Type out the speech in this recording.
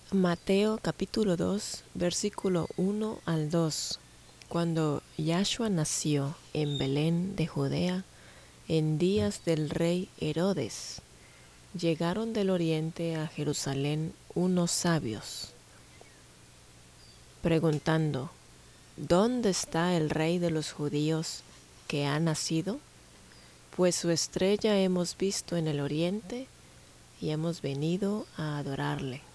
Mateo capítulo 2, versículo 1 al 2. Cuando Yahshua nació en Belén de Judea, en días del rey Herodes, llegaron del oriente a Jerusalén unos sabios, preguntando: ¿Dónde está el rey de los judíos que ha nacido? Pues su estrella hemos visto en el oriente y hemos venido a adorarle.